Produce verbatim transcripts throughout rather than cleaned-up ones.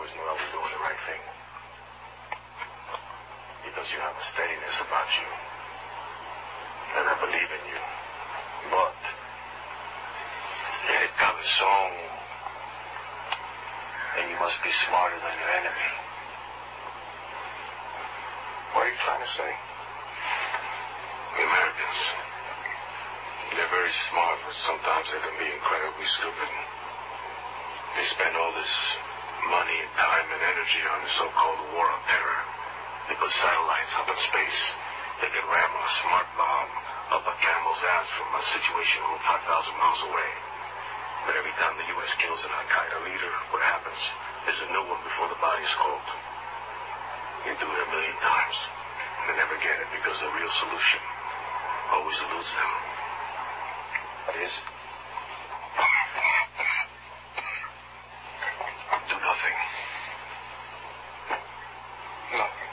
always knew I was doing the right thing. Because you have a steadiness about you. And I believe in you. But eres cabezón. And you must be smarter than your enemy. What are you trying to say? The Americans. They're very smart, but sometimes they can be incredibly stupid. They spend all this money and time and energy on the so-called war on terror. They put satellites up in space. They can ram a smart bomb up a camel's ass from a situation room five thousand miles away. But every time the U S kills an Al-Qaeda leader, what happens? There's a new one before the body's cold. You do it a million times. They never get it because the real solution always eludes them. What is? Do nothing. Nothing.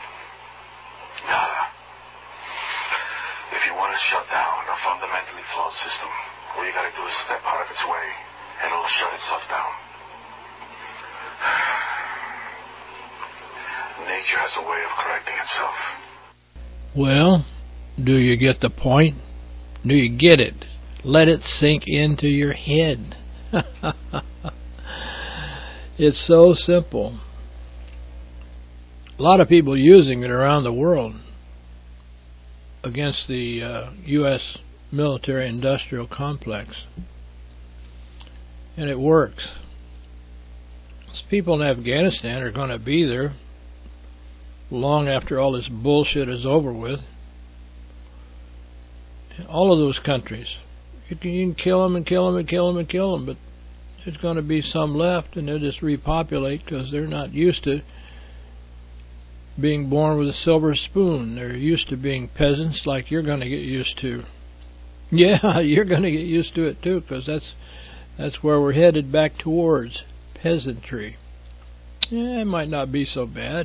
Nada. If you want to shut down a fundamentally flawed system, all you gotta do is step out of its way, and it'll shut itself down. Nature has a way of correcting itself. Well, do you get the point? Do you get it? Let it sink into your head. It's so simple. A lot of people using it around the world against the uh, U S military-industrial complex. And it works. These people in Afghanistan are going to be there long after all this bullshit is over with. All of those countries, you can, you can kill them and kill them and kill them and kill them, but there's going to be some left, and they'll just repopulate because they're not used to being born with a silver spoon. They're used to being peasants like you're going to get used to. Yeah, you're going to get used to it too, because that's that's where we're headed back towards peasantry. Yeah, it might not be so bad.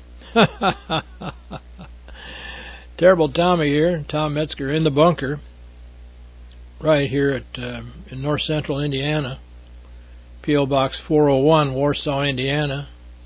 Terrible Tommy here, Tom Metzger in the bunker, right here at uh, in north central Indiana, P O Box four oh one, Warsaw, Indiana.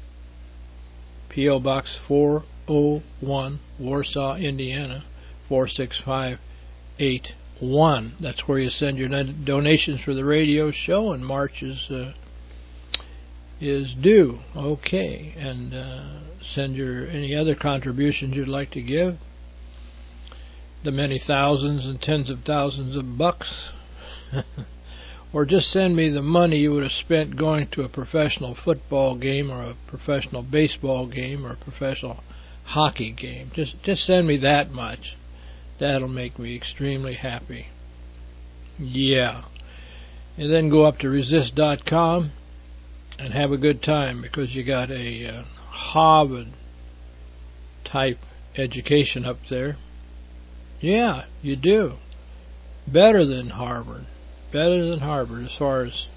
P O Box four oh one, Warsaw, Indiana, four six five eight one. That's where you send your donations for the radio show, and March is uh, is due. Okay, and uh, send your any other contributions you'd like to give. The many thousands and tens of thousands of bucks. Or just send me the money you would have spent going to a professional football game or a professional baseball game or a professional hockey game. Just just send me that much. That'll make me extremely happy. Yeah. And then go up to resist dot com and have a good time, because you got a uh, Harvard type education up there. Yeah, you do. Better than Harvard. Better than Harvard as far as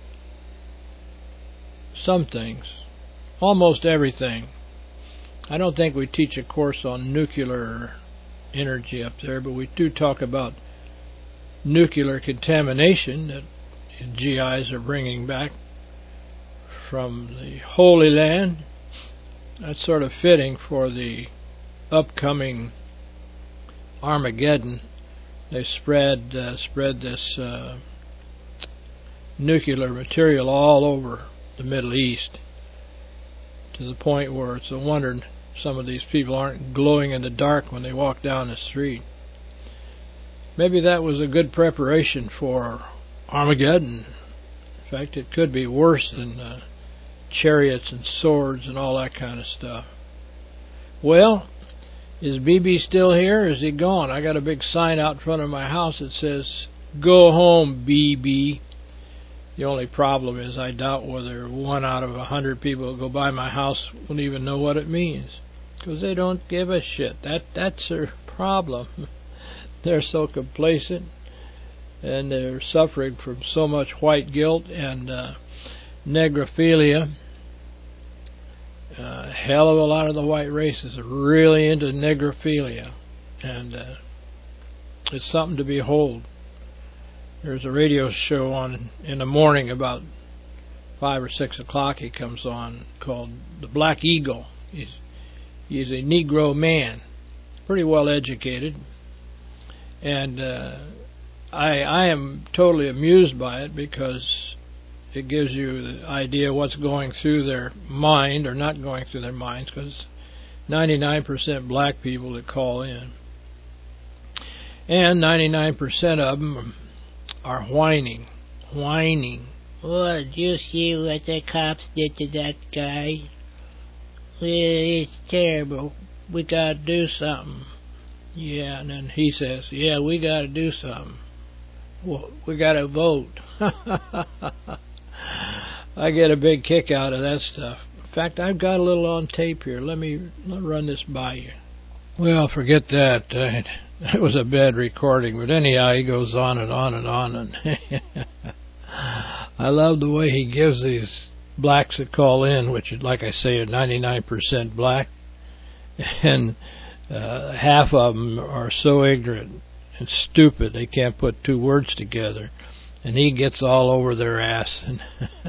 some things. Almost everything. I don't think we teach a course on nuclear energy up there, but we do talk about nuclear contamination that G Is are bringing back from the Holy Land. That's sort of fitting for the upcoming Armageddon. They spread uh, spread this uh, nuclear material all over the Middle East, to the point where it's a wonder some of these people aren't glowing in the dark when they walk down the street. Maybe that was a good preparation for Armageddon. In fact, it could be worse than uh, chariots and swords and all that kind of stuff. Well, is B B still here, or is he gone? I got a big sign out in front of my house that says, "Go home, B B." The only problem is I doubt whether one out of a hundred people who go by my house won't even know what it means, because they don't give a shit. That That's their problem. They're so complacent, and they're suffering from so much white guilt and uh, negrophilia. A uh, hell of a lot of the white races are really into negrophilia, and uh, it's something to behold. There's a radio show on in the morning about five or six o'clock he comes on, called The Black Eagle. He's, he's a Negro man, pretty well educated, and uh, I, I am totally amused by it because it gives you the idea what's going through their mind or not going through their minds, because ninety-nine percent black people that call in, and ninety-nine percent of them are whining, whining. Oh, did you see what the cops did to that guy? It's terrible. We gotta do something. Yeah, and then he says, yeah, we gotta do something. Well, we gotta vote. I get a big kick out of that stuff. In fact, I've got a little on tape here. Let me run this by you. Well, forget that. Uh, it was a bad recording, but anyhow, he goes on and on and on. And I love the way he gives these blacks that call in, which, like I say, are ninety-nine percent black, and uh, half of them are so ignorant and stupid they can't put two words together, and he gets all over their ass and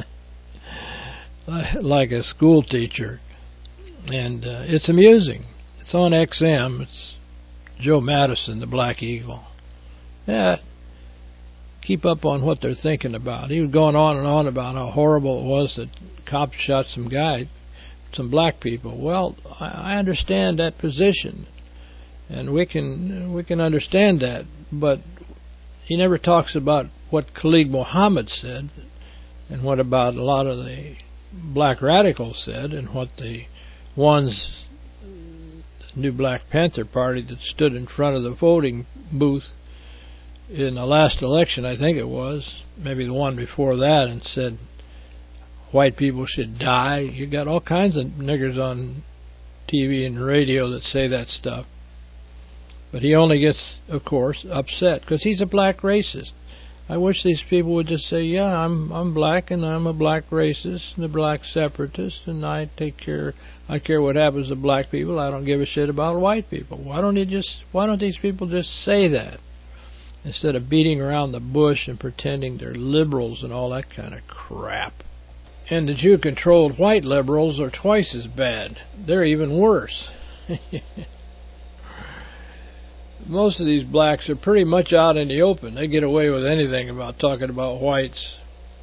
like a school teacher, and uh, it's amusing. It's on X M. It's Joe Madison, the Black Eagle. Yeah, keep up on what they're thinking about. He was going on and on about how horrible it was that cops shot some guy, some black people. Well, I understand that position, and we can we can understand that, but he never talks about what Khalid Muhammad said, and what about a lot of the black radicals said, and what the ones, the new Black Panther Party that stood in front of the voting booth in the last election, I think it was, maybe the one before that, and said white people should die. You got all kinds of niggers on T V and radio that say that stuff. But he only gets, of course, upset because he's a black racist. I wish these people would just say, yeah, I'm I'm black and I'm a black racist and a black separatist, and I take care I care what happens to black people. I don't give a shit about white people. Why don't he just why don't these people just say that instead of beating around the bush and pretending they're liberals and all that kind of crap? And the Jew-controlled white liberals are twice as bad. They're even worse. Most of these blacks are pretty much out in the open. They get away with anything about talking about whites.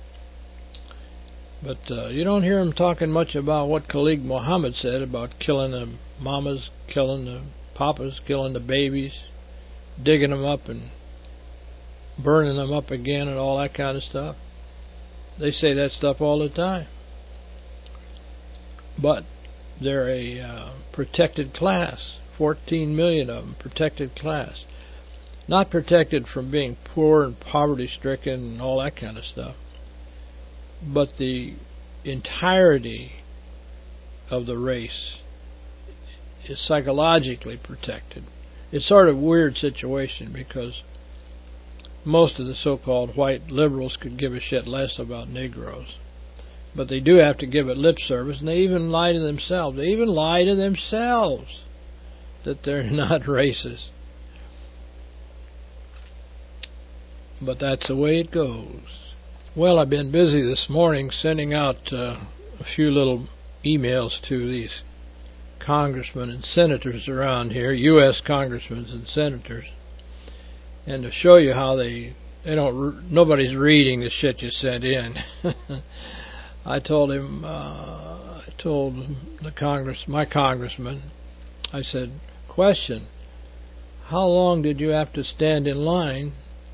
But uh, you don't hear them talking much about what Khalid Muhammad said about killing the mamas, killing the papas, killing the babies, digging them up and burning them up again and all that kind of stuff. They say that stuff all the time. But they're a uh, protected class. fourteen million of them, protected class. Not protected from being poor and poverty-stricken and all that kind of stuff, but the entirety of the race is psychologically protected. It's sort of a weird situation because most of the so-called white liberals could give a shit less about Negroes. But they do have to give it lip service, and they even lie to themselves. They even lie to themselves that they're not racist. But that's the way it goes. Well, I've been busy this morning sending out uh, a few little emails to these congressmen and senators around here, U S congressmen and senators, and to show you how they they don't nobody's reading the shit you sent in. I told him, uh, I told the Congress, my congressman, I said, question, how long did you have to stand in line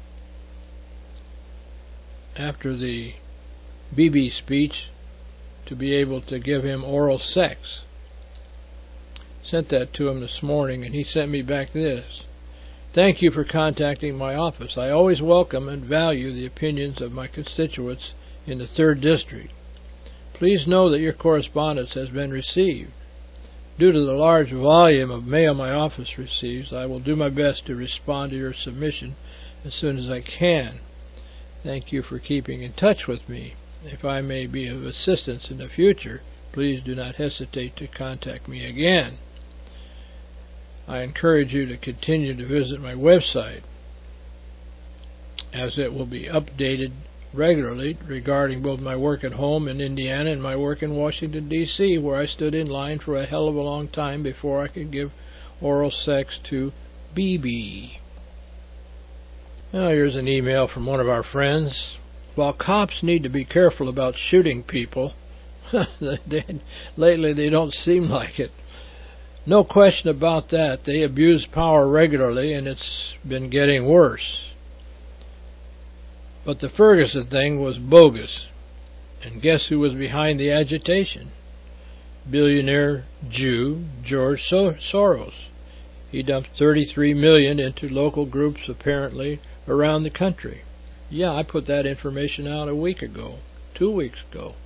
after the Bibi speech to be able to give him oral sex? Sent that to him this morning, and he sent me back this. Thank you for contacting my office. I always welcome and value the opinions of my constituents in the third District. Please know that your correspondence has been received. Due to the large volume of mail my office receives, I will do my best to respond to your submission as soon as I can. Thank you for keeping in touch with me. If I may be of assistance in the future, please do not hesitate to contact me again. I encourage you to continue to visit my website, as it will be updated regularly regarding both my work at home in Indiana and my work in Washington, D C, where I stood in line for a hell of a long time before I could give oral sex to B B. Now, here's an email from one of our friends. While cops need to be careful about shooting people, they, lately they don't seem like it. No question about that. They abuse power regularly, and it's been getting worse. But the Ferguson thing was bogus. And guess who was behind the agitation? Billionaire Jew George Soros. He dumped thirty-three million dollars into local groups, apparently, around the country. Yeah, I put that information out a week ago, two weeks ago.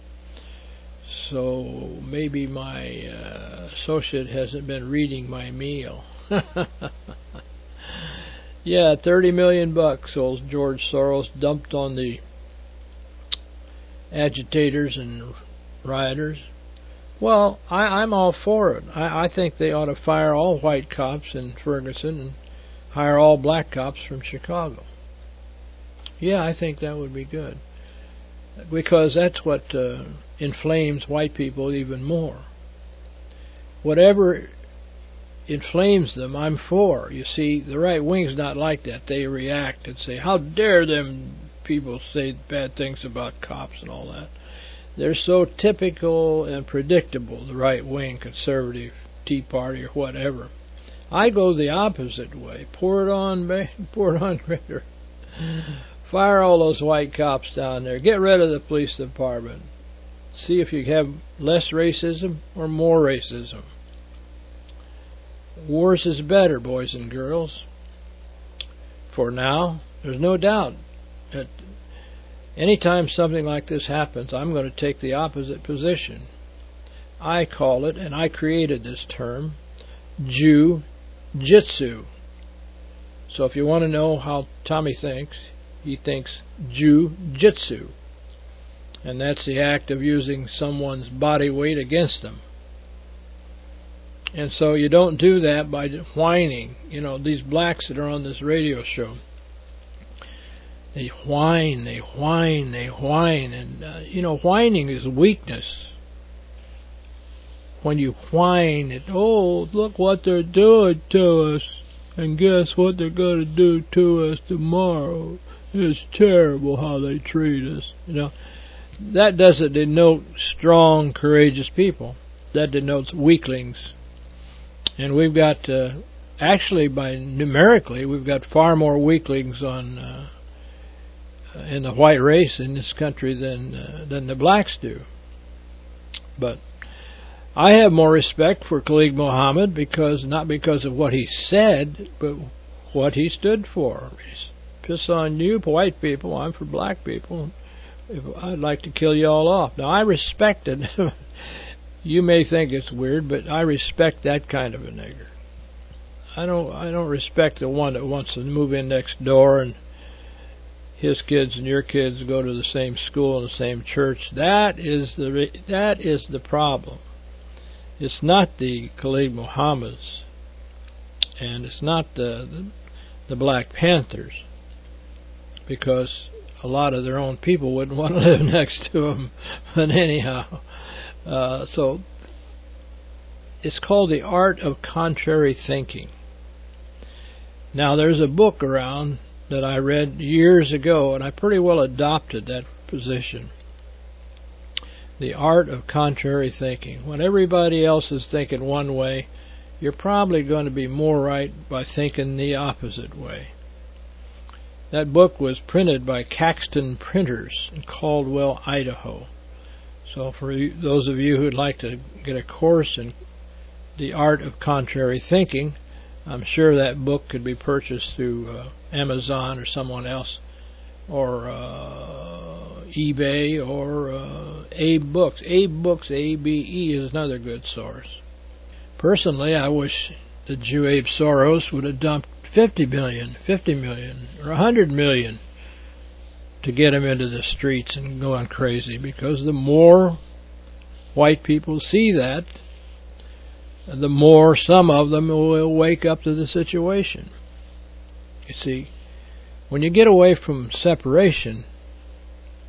So maybe my uh, associate hasn't been reading my mail. Yeah, thirty million bucks old George Soros dumped on the agitators and rioters. Well, I, I'm all for it. I, I think they ought to fire all white cops in Ferguson and hire all black cops from Chicago. Yeah, I think that would be good. Because that's what uh, inflames white people even more. Whatever inflames them, I'm for. You see, the right wing's not like that. They react and say, how dare them people say bad things about cops and all that. They're so typical and predictable, the right wing, conservative, Tea Party, or whatever. I go the opposite way. Pour it on, man. Pour it on greater. Fire all those white cops down there. Get rid of the police department. See if you have less racism or more racism. Worse is better, boys and girls. For now, there's no doubt that anytime something like this happens, I'm going to take the opposite position. I call it, and I created this term, Jew-jitsu. So if you want to know how Tommy thinks, he thinks Jew-jitsu. And that's the act of using someone's body weight against them. And so you don't do that by whining. You know, these blacks that are on this radio show, they whine, they whine, they whine. And, uh, you know, whining is weakness. When you whine, it, oh, look what they're doing to us. And guess what they're going to do to us tomorrow. It's terrible how they treat us. You know, that doesn't denote strong, courageous people. That denotes weaklings. And we've got, uh, actually, by numerically, we've got far more weaklings on uh, in the white race in this country than uh, than the blacks do. But I have more respect for Khalid Muhammad because not because of what he said, but what he stood for. He's, piss on you, white people. I'm for black people. If I'd like to kill you all off. Now I respect it. You may think it's weird, but I respect that kind of a nigger. I don't. I don't respect the one that wants to move in next door and his kids and your kids go to the same school and the same church. That is the that is the problem. It's not the Khalid Muhammads, and it's not the, the the Black Panthers, because a lot of their own people wouldn't want to live next to them. But anyhow. Uh, so it's called The Art of Contrary Thinking. Now there's a book around that I read years ago, and I pretty well adopted that position. The Art of Contrary Thinking. When everybody else is thinking one way, you're probably going to be more right by thinking the opposite way. That book was printed by Caxton Printers in Caldwell, Idaho. So for you, those of you who'd like to get a course in the art of contrary thinking, I'm sure that book could be purchased through uh, Amazon or someone else, or uh, eBay, or uh, Abe Books. Abe Books, A B E, is another good source. Personally, I wish the Jew Abe Soros would have dumped fifty million, fifty million, or one hundred million to get him into the streets and going crazy, because the more white people see that, the more some of them will wake up to the situation. You see, when you get away from separation,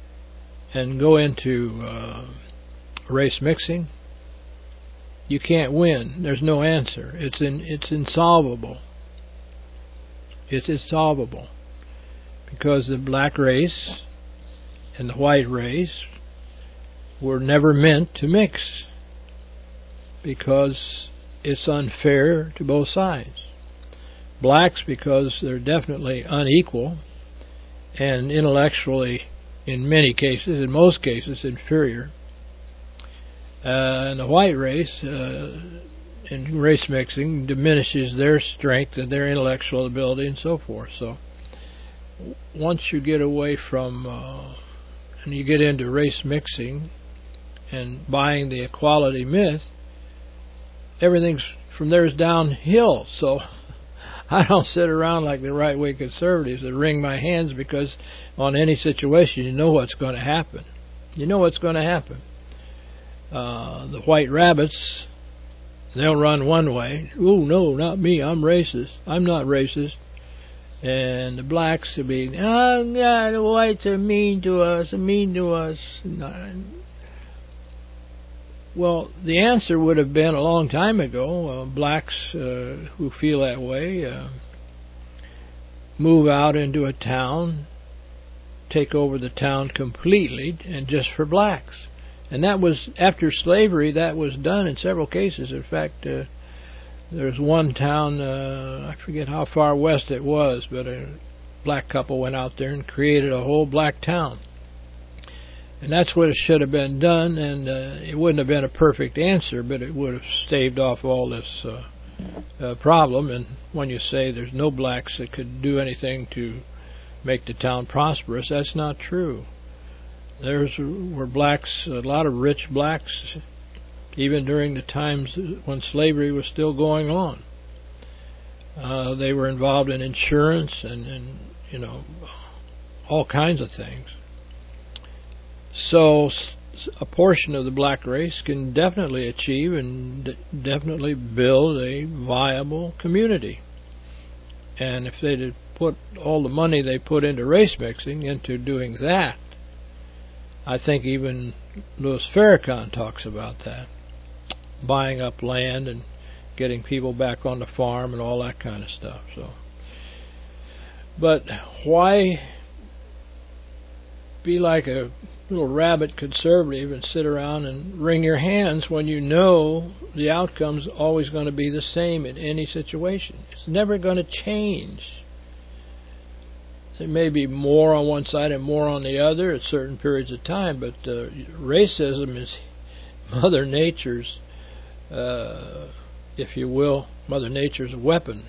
and go into uh, race mixing, you can't win. There's no answer. It's in, it's insolvable. It's insolvable because the black race and the white race were never meant to mix because it's unfair to both sides. Blacks because they're definitely unequal and intellectually, in many cases, in most cases, inferior. Uh, and the white race, uh, in race mixing, diminishes their strength and their intellectual ability and so forth. So once you get away from, uh, and you get into race mixing and buying the equality myth, everything's from there is downhill. So I don't sit around like the right-wing conservatives that wring my hands because on any situation you know what's going to happen. You know what's going to happen. Uh, the white rabbits, they'll run one way. Oh, no, not me. I'm racist. I'm not racist. And the blacks will be, oh, God, the whites are mean to us, mean to us. Well, the answer would have been a long time ago, uh, blacks uh, who feel that way uh, move out into a town, take over the town completely, and just for blacks. And that was, after slavery, that was done in several cases. In fact, uh, there's one town, uh, I forget how far west it was, but a black couple went out there and created a whole black town. And that's what it should have been done, and uh, it wouldn't have been a perfect answer, but it would have staved off all this uh, uh, problem. And when you say there's no blacks that could do anything to make the town prosperous, that's not true. There's were blacks, a lot of rich blacks, even during the times when slavery was still going on. Uh, they were involved in insurance and, and, you know, all kinds of things. So a portion of the black race can definitely achieve and d- definitely build a viable community. And if they'd put all the money they put into race mixing into doing that, I think even Louis Farrakhan talks about that, buying up land and getting people back on the farm and all that kind of stuff. So, but why be like a little rabbit conservative and sit around and wring your hands when you know the outcome's always going to be the same in any situation? It's never going to change. There may be more on one side and more on the other at certain periods of time, but uh, racism is Mother Nature's, uh, if you will, Mother Nature's weapon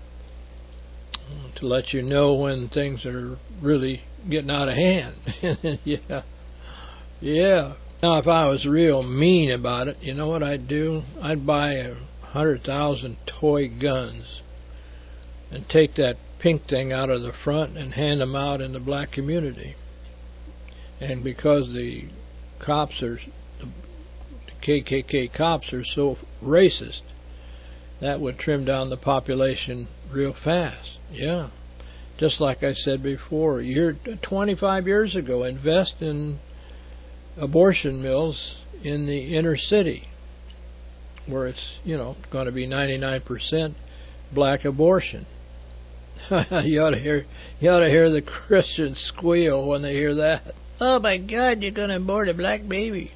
to let you know when things are really getting out of hand. yeah. Yeah. Now, if I was real mean about it, you know what I'd do? I'd buy a hundred thousand toy guns and take that pink thing out of the front and hand them out in the black community. And because the cops are, the K K K cops are so racist, that would trim down the population real fast. Yeah. Just like I said before, year twenty-five years ago, invest in abortion mills in the inner city, where it's, you know, going to be ninety-nine percent black abortion. you ought to hear, you ought to hear the Christians squeal when they hear that. Oh my God, you're going to abort a black baby.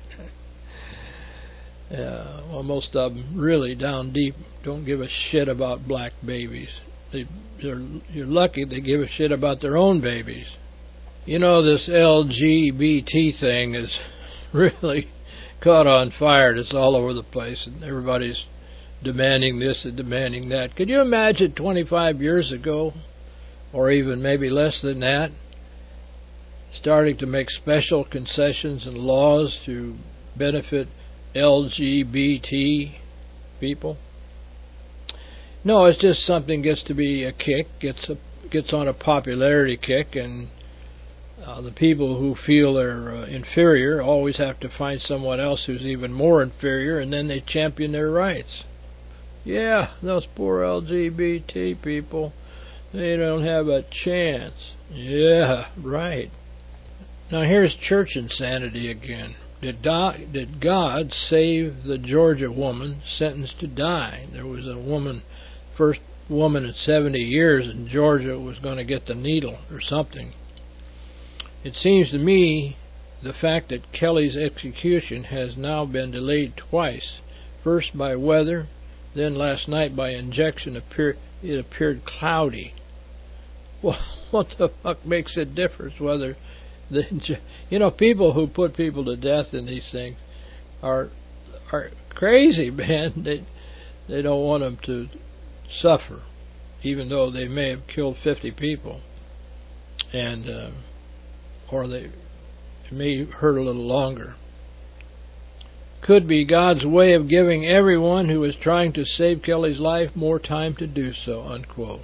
Yeah, well, most of them really down deep don't give a shit about black babies. They, they're, you're lucky they give a shit about their own babies. You know, this L G B T thing is really caught on fire. It's all over the place, and everybody's demanding this and demanding that. Could you imagine twenty-five years ago, or even maybe less than that, starting to make special concessions and laws to benefit L G B T people? No, it's just something gets to be a kick, gets a, gets on a popularity kick, and uh, the people who feel they're uh, inferior always have to find someone else who's even more inferior, and then they champion their rights. Yeah, those poor L G B T people, they don't have a chance. Yeah, right. Now here's church insanity again. Did, do, did God save the Georgia woman sentenced to die? There was a woman, first woman in seventy years in Georgia was going to get the needle or something. It seems to me the fact that Kelly's execution has now been delayed twice, first by weather, then last night by injection, appear, it appeared cloudy. Well, what the fuck makes a difference whether the, you know, people who put people to death in these things are are crazy, man. They they don't want them to suffer, even though they may have killed fifty people, and uh, or they may hurt a little longer. Could be God's way of giving everyone who is trying to save Kelly's life more time to do so, unquote.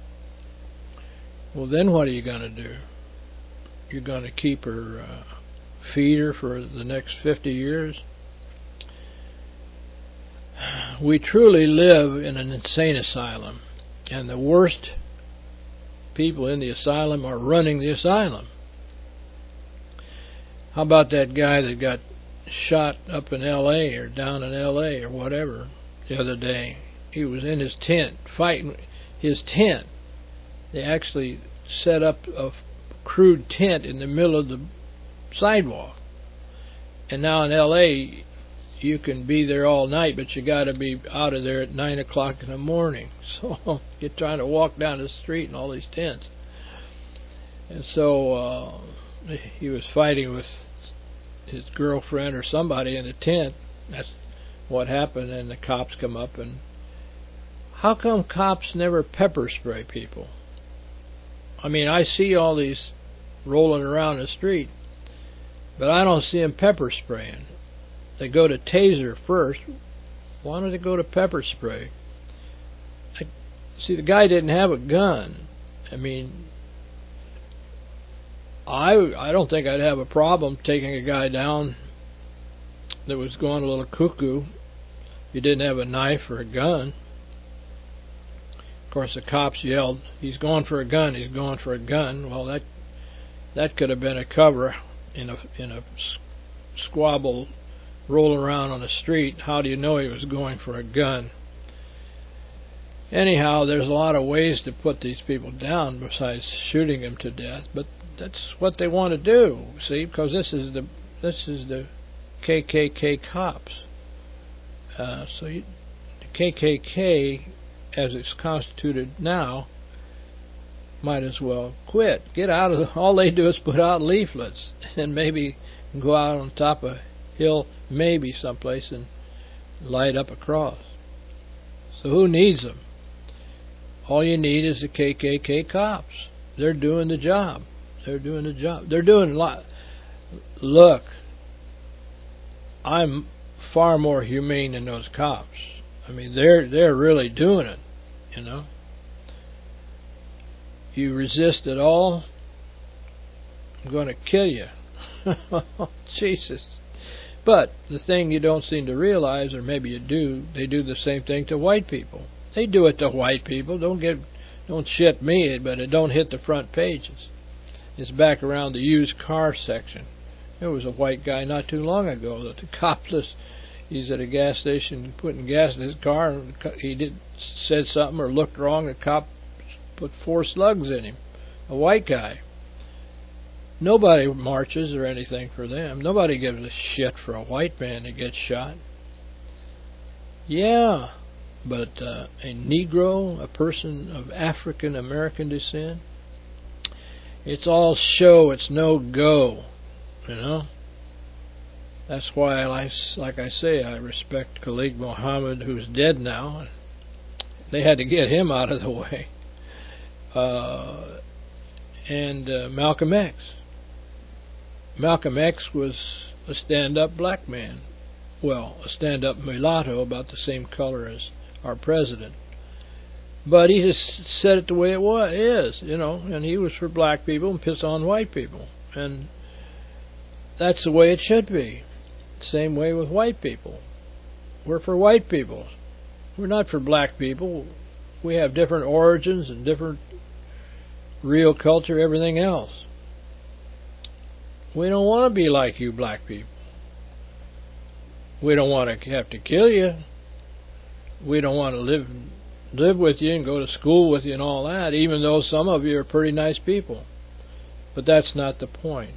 Well, then what are you going to do? You're going to keep her, uh, feed her for the next fifty years? We truly live in an insane asylum, and the worst people in the asylum are running the asylum. How about that guy that got shot up in L A or down in L A or whatever the other day? He was in his tent, fighting his tent. They actually set up a crude tent in the middle of the sidewalk. And now in L A, you can be there all night, but you got to be out of there at nine o'clock in the morning. So you're trying to walk down the street in all these tents. And so uh, he was fighting with his girlfriend or somebody in the tent. That's what happened, and the cops come up. And how come cops never pepper spray people? I mean, I see all these rolling around the street, but I don't see them pepper spraying. They go to taser first. Why don't they go to pepper spray? I, see, the guy didn't have a gun. I mean, I I don't think I'd have a problem taking a guy down that was going a little cuckoo if he didn't have a knife or a gun. Of course, the cops yelled, "He's going for a gun! He's going for a gun!" Well, that that could have been a cover in a in a squabble, rolling around on the street. How do you know he was going for a gun? Anyhow, there's a lot of ways to put these people down besides shooting them to death, but that's what they want to do. See, because this is the this is the K K K cops. Uh, so you, the K K K, as it's constituted now, might as well quit. Get out of the, all they do is put out leaflets and maybe go out on top of a hill, maybe someplace, and light up a cross. So who needs them? All you need is the K K K cops. They're doing the job. They're doing the job. They're doing a lot. Look, I'm far more humane than those cops. I mean, they're they're really doing it. You know, you resist at all, I'm going to kill you. Jesus. But the thing you don't seem to realize, or maybe you do, they do the same thing to white people. They do it to white people. Don't get, don't shit me, but it don't hit the front pages. It's back around the used car section. There was a white guy not too long ago that the cop was, he's at a gas station putting gas in his car, and he did said something or looked wrong. The cop put four slugs in him. A white guy. Nobody marches or anything for them. Nobody gives a shit for a white man that gets shot. Yeah, but uh, a Negro, a person of African American descent, it's all show. It's no go. You know. That's why, I, like I say, I respect Khalid Muhammad, who's dead now. They had to get him out of the way. Uh, and uh, Malcolm X. Malcolm X was a stand-up black man. Well, a stand-up mulatto, about the same color as our president. But he just said it the way it was, is, you know, and he was for black people and pissed on white people. And that's the way it should be. Same way with white people. We're for white people. We're not for black people. We have different origins and different real culture, everything else. We don't want to be like you black people. We don't want to have to kill you. We don't want to live live with you and go to school with you and all that, even though some of you are pretty nice people. But that's not the point.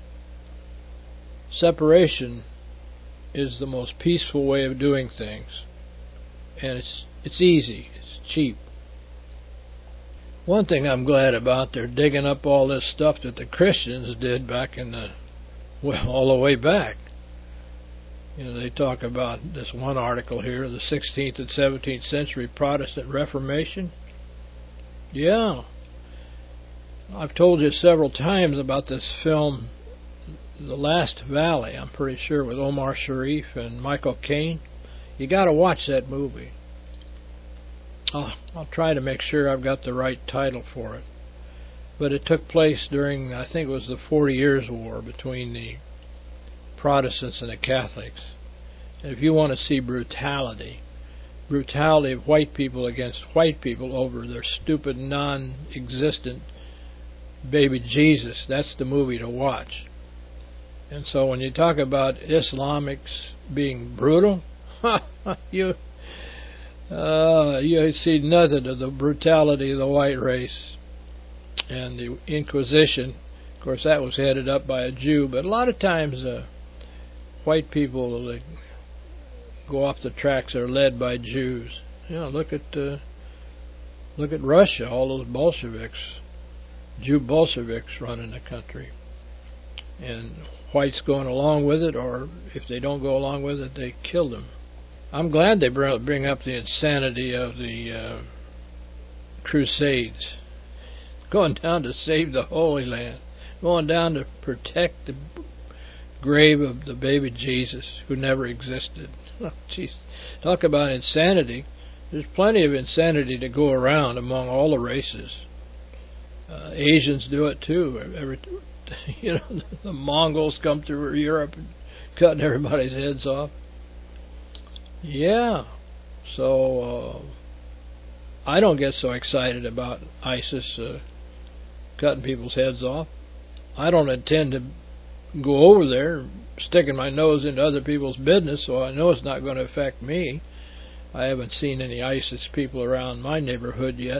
Separation is the most peaceful way of doing things. And it's it's easy. It's cheap. One thing I'm glad about, they're digging up all this stuff that the Christians did back in the, well, all the way back. You know, they talk about this one article here, the sixteenth and seventeenth century Protestant Reformation. Yeah. I've told you several times about this film, The Last Valley, I'm pretty sure, with Omar Sharif and Michael Caine. You got to watch that movie. I'll, I'll try to make sure I've got the right title for it. But it took place during, I think it was the Forty Years' War between the Protestants and the Catholics. And if you want to see brutality, brutality of white people against white people over their stupid, non-existent baby Jesus, that's the movie to watch. And so when you talk about Islamics being brutal, you uh, you see nothing of the brutality of the white race. And the Inquisition, of course, that was headed up by a Jew, but a lot of times uh, white people that go off the tracks are led by Jews. You know, look at uh, look at Russia, all those Bolsheviks, Jew Bolsheviks running the country, and whites going along with it, or if they don't go along with it, they kill them. I'm glad they bring up the insanity of the uh, Crusades, going down to save the Holy Land, going down to protect the grave of the baby Jesus who never existed. Oh, geez. Talk about insanity. There's plenty of insanity to go around among all the races. Uh, Asians do it too. Every, you know, the Mongols come through Europe and cutting everybody's heads off. Yeah. So uh, I don't get so excited about ISIS uh, cutting people's heads off. I don't intend to go over there sticking my nose into other people's business, so I know it's not going to affect me. I haven't seen any ISIS people around my neighborhood yet.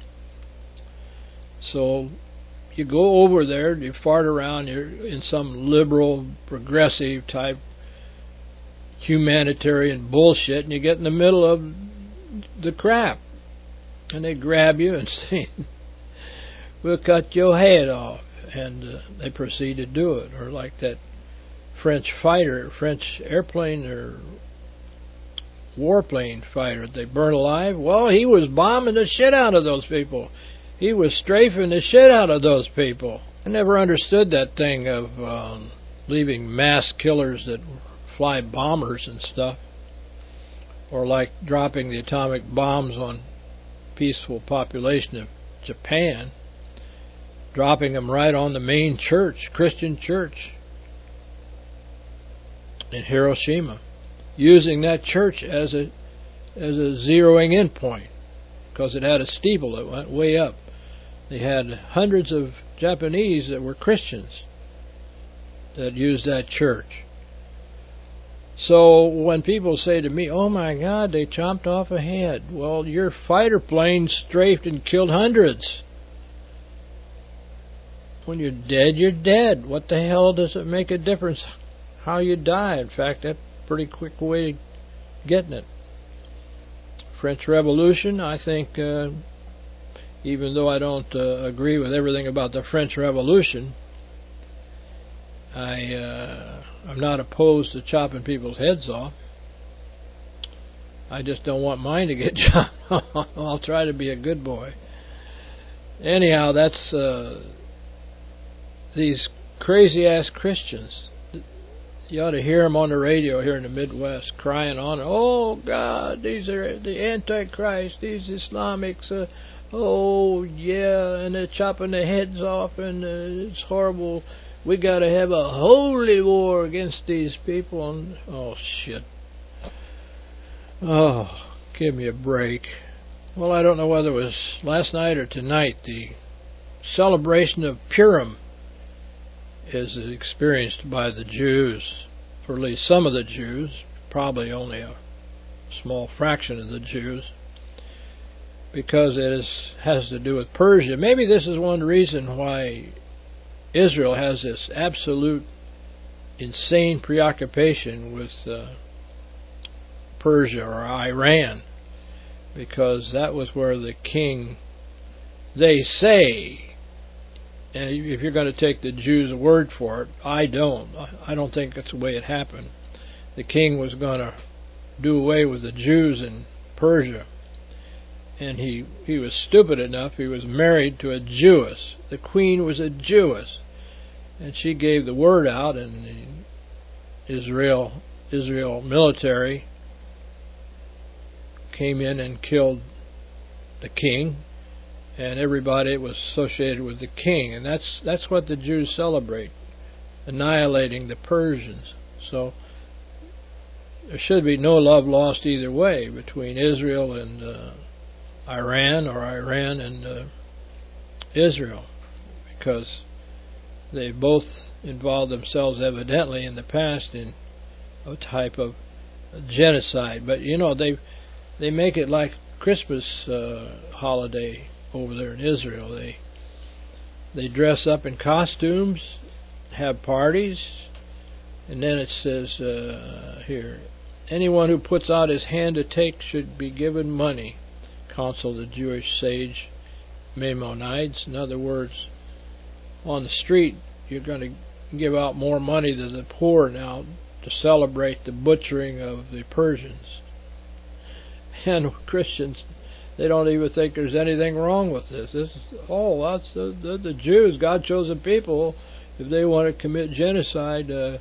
So you go over there, you fart around, you're in some liberal, progressive type humanitarian bullshit, and you get in the middle of the crap. And they grab you and say, we'll cut your head off. And uh, they proceed to do it. Or like that French fighter, French airplane or warplane fighter they burned alive. Well, he was bombing the shit out of those people. He was strafing the shit out of those people. I never understood that thing of um, leaving mass killers that fly bombers and stuff. Or like dropping the atomic bombs on peaceful population of Japan. Dropping them right on the main church, Christian church in Hiroshima, using that church as a as a zeroing in point because it had a steeple that went way up. They had hundreds of Japanese that were Christians that used that church. So when people say to me, "Oh my God, they chopped off a head," well, your fighter plane strafed and killed hundreds. When you're dead, you're dead. What the hell does it make a difference how you die? In fact, that's a pretty quick way of getting it. French Revolution, I think, uh, even though I don't uh, agree with everything about the French Revolution, I, uh, I'm not opposed to chopping people's heads off. I just don't want mine to get chopped off. I'll try to be a good boy. Anyhow, that's... Uh, these crazy-ass Christians. You ought to hear them on the radio here in the Midwest crying on, oh, God, these are the Antichrist, these Islamics, uh, oh, yeah, and they're chopping their heads off, and uh, it's horrible. We got to have a holy war against these people. And, oh, shit. Oh, give me a break. Well, I don't know whether it was last night or tonight, the celebration of Purim is experienced by the Jews, or at least some of the Jews, probably only a small fraction of the Jews, because it is, has to do with Persia. Maybe this is one reason why Israel has this absolute insane preoccupation with uh, Persia or Iran, because that was where the king, they say, and if you're going to take the Jews' word for it, I don't. I don't think that's the way it happened. The king was going to do away with the Jews in Persia, and he he was stupid enough. He was married to a Jewess. The queen was a Jewess, and she gave the word out, and the Israel Israel military came in and killed the king and everybody was associated with the king, and that's that's what the Jews celebrate, annihilating the Persians. So there should be no love lost either way between Israel and uh, Iran, or Iran and uh, Israel, because they both involved themselves evidently in the past in a type of genocide. But you know, they they make it like Christmas uh, holiday over there in Israel. They they dress up in costumes, have parties, and then it says uh, here, anyone who puts out his hand to take should be given money, counseled the Jewish sage Maimonides. In other words, on the street you're going to give out more money to the poor now to celebrate the butchering of the Persians. And Christians, they don't even think there's anything wrong with this. This is, oh, that's the, the, the Jews, God chosen people. If they want to commit genocide, uh,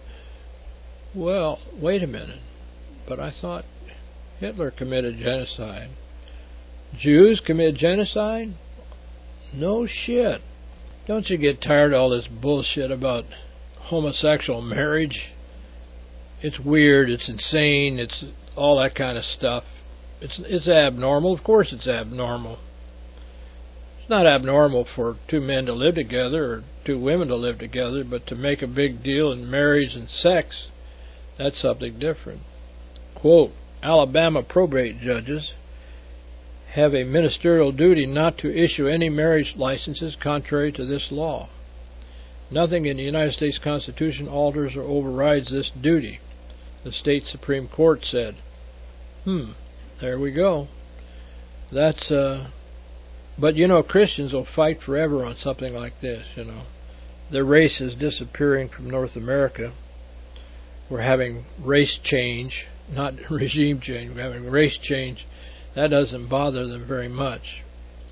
well, wait a minute. But I thought Hitler committed genocide. Jews commit genocide? No shit. Don't you get tired of all this bullshit about homosexual marriage? It's weird, it's insane, it's all that kind of stuff. It's it's abnormal. Of course it's abnormal. It's not abnormal for two men to live together or two women to live together, but to make a big deal in marriage and sex, that's something different. Quote, Alabama probate judges have a ministerial duty not to issue any marriage licenses contrary to this law. Nothing in the United States Constitution alters or overrides this duty, the state Supreme Court said. Hmm. There we go. That's, uh, but you know, Christians will fight forever on something like this, you know. Their race is disappearing from North America. We're having race change, not regime change, we're having race change. That doesn't bother them very much.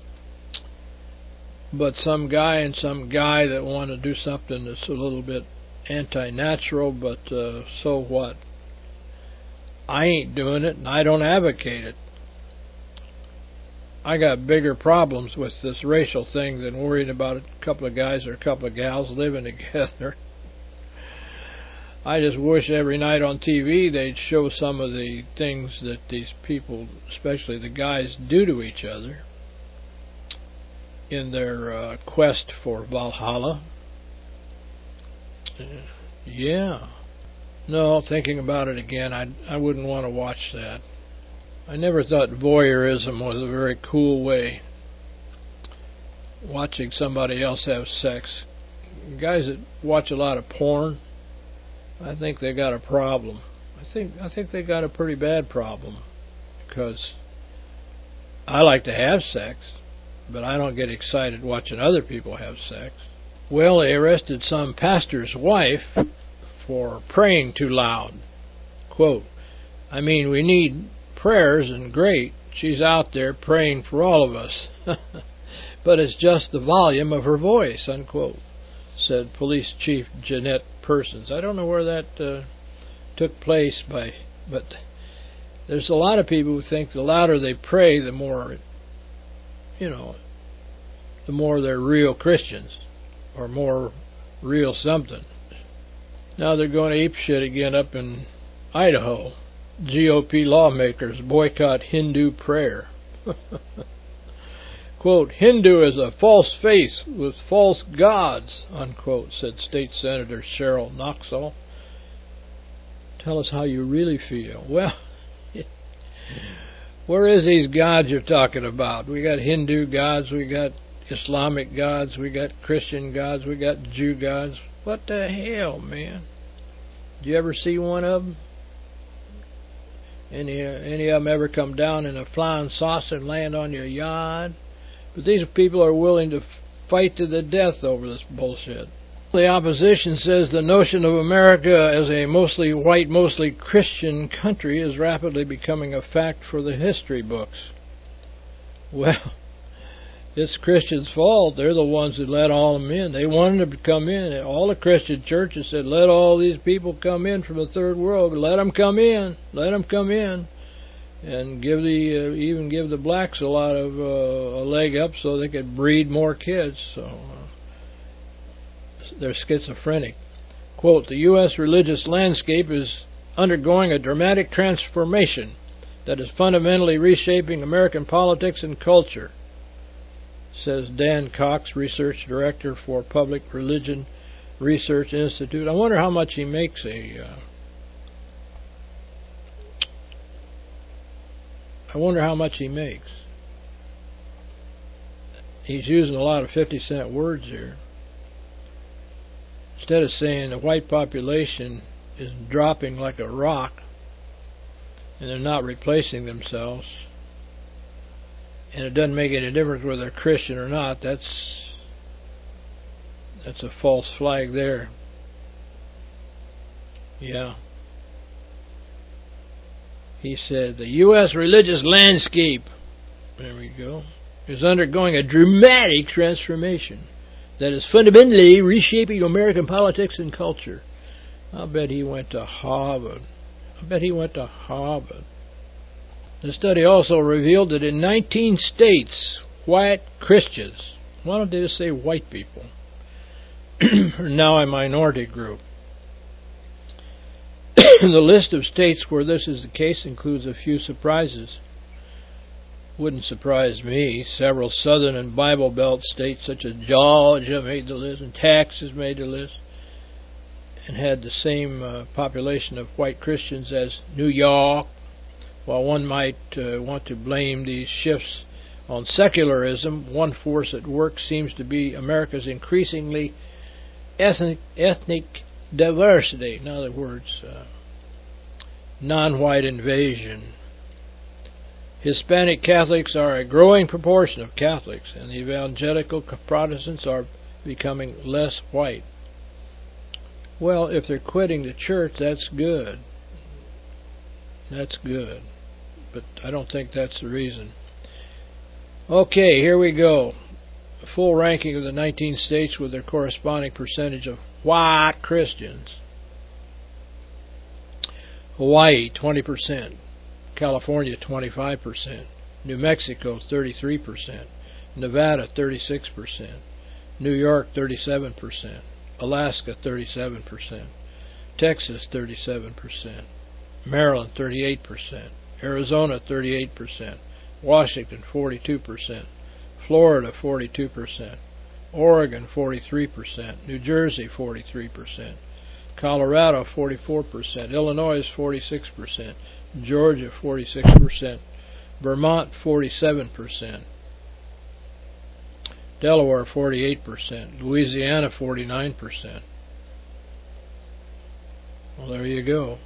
But some guy and some guy that want to do something that's a little bit anti-natural, but uh, so what? I ain't doing it, and I don't advocate it. I got bigger problems with this racial thing than worrying about a couple of guys or a couple of gals living together. I just wish every night on T V they'd show some of the things that these people, especially the guys, do to each other in their uh, quest for Valhalla. Yeah. No, thinking about it again, I I wouldn't want to watch that. I never thought voyeurism was a very cool way. Watching somebody else have sex. Guys that watch a lot of porn, I think they got a problem. I think I think they got a pretty bad problem, because I like to have sex, but I don't get excited watching other people have sex. Well, they arrested some pastor's wife for praying too loud. Quote, I mean, we need prayers, and great, she's out there praying for all of us. But it's just the volume of her voice, unquote, said Police Chief Jeanette Persons. I don't know where that uh, took place, by, but there's a lot of people who think the louder they pray, the more, you know, the more they're real Christians, or more real something. Now they're going ape shit again up in Idaho. G O P lawmakers boycott Hindu prayer. Quote, Hindu is a false faith with false gods, unquote, said State Senator Cheryl Knoxall. Tell us how you really feel. Well, where is these gods you're talking about? We got Hindu gods, we got Islamic gods, we got Christian gods, we got Jew gods. What the hell, man? Did you ever see one of them? Any, uh, any of them ever come down in a flying saucer and land on your yard? But these people are willing to fight to the death over this bullshit. The opposition says the notion of America as a mostly white, mostly Christian country is rapidly becoming a fact for the history books. Well, it's Christians' fault. They're the ones that let all of them in. They wanted them to come in. All the Christian churches said, let all these people come in from the third world. Let them come in. Let them come in. And give the uh, even give the blacks a lot of uh, a leg up so they could breed more kids. So uh, they're schizophrenic. Quote, the U S religious landscape is undergoing a dramatic transformation that is fundamentally reshaping American politics and culture, says Dan Cox, Research Director for Public Religion Research Institute. I wonder how much he makes a... Uh, I wonder how much he makes. He's using a lot of fifty cent words here. Instead of saying the white population is dropping like a rock and they're not replacing themselves, and it doesn't make any difference whether they're Christian or not, that's that's a false flag there. Yeah. He said, the U S religious landscape, there we go, is undergoing a dramatic transformation that is fundamentally reshaping American politics and culture. I'll bet he went to Harvard. I bet he went to Harvard. The study also revealed that in nineteen states, white Christians, why don't they just say white people, are now a minority group. The list of states where this is the case includes a few surprises. Wouldn't surprise me. Several southern and Bible Belt states such as Georgia made the list, and Texas made the list, and had the same uh, population of white Christians as New York. While one might uh, want to blame these shifts on secularism, one force at work seems to be America's increasingly ethnic, ethnic diversity. In other words, uh, non-white invasion. Hispanic Catholics are a growing proportion of Catholics, and the evangelical Protestants are becoming less white. Well, if they're quitting the church, that's good. That's good. But I don't think that's the reason. Okay, here we go. A full ranking of the nineteen states with their corresponding percentage of white Christians. Hawaii, twenty percent. California, twenty-five percent. New Mexico, thirty-three percent. Nevada, thirty-six percent. New York, thirty-seven percent. Alaska, thirty-seven percent. Texas, thirty-seven percent. Maryland, thirty-eight percent. Arizona, thirty-eight percent. Washington, forty-two percent. Florida, forty-two percent. Oregon, forty-three percent. New Jersey, forty-three percent. Colorado, forty-four percent. Illinois, forty-six percent. Georgia, forty-six percent. Vermont, forty-seven percent. Delaware, forty-eight percent. Louisiana, forty-nine percent. Well, there you go.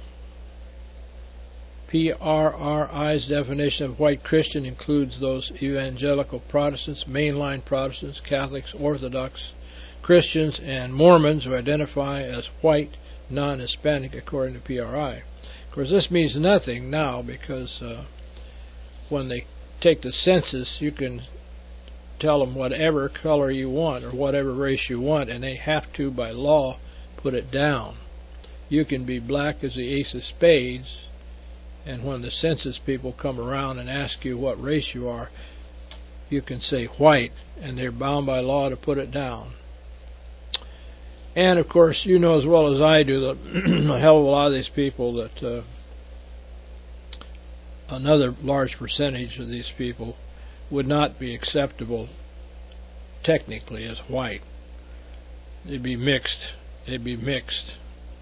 P R R I's definition of white Christian includes those evangelical Protestants, mainline Protestants, Catholics, Orthodox Christians, and Mormons who identify as white, non-Hispanic, according to P R I. Of course, this means nothing now because uh, when they take the census, you can tell them whatever color you want or whatever race you want, and they have to, by law, put it down. You can be black as the ace of spades, and when the census people come around and ask you what race you are, you can say white, and they're bound by law to put it down. And, of course, you know as well as I do that a hell of a lot of these people that uh, another large percentage of these people would not be acceptable technically as white. They'd be mixed. They'd be mixed.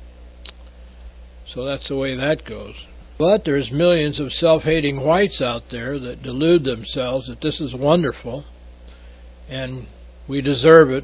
So that's the way that goes. But there's millions of self-hating whites out there that delude themselves that this is wonderful and we deserve it.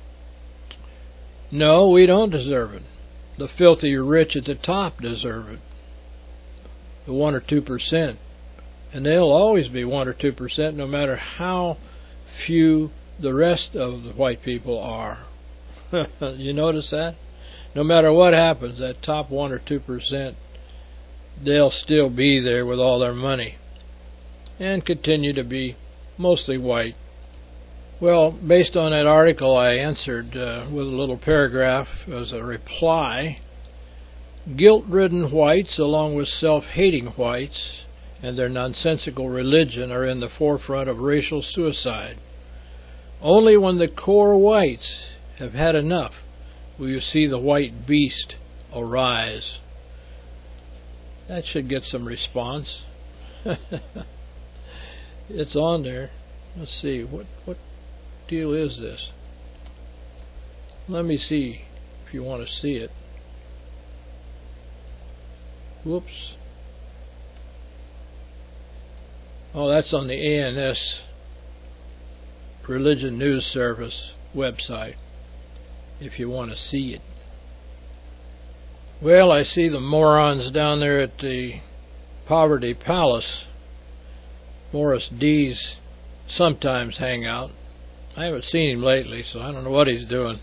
No, we don't deserve it. The filthy rich at the top deserve it. The one or two percent. And they'll always be one or two percent no matter how few the rest of the white people are. You notice that? No matter what happens, that top one or two percent, they'll still be there with all their money and continue to be mostly white. Well, based on that article I answered uh, with a little paragraph as a reply, guilt-ridden whites along with self-hating whites and their nonsensical religion are in the forefront of racial suicide. Only when the core whites have had enough will you see the white beast arise. That should get some response. It's on there. Let's see, what what deal is this? Let me see if you want to see it. Whoops. Oh, that's on the A N S Religion News Service website, if you want to see it. Well, I see the morons down there at the Poverty Palace. Morris D's sometimes hang out. I haven't seen him lately, so I don't know what he's doing.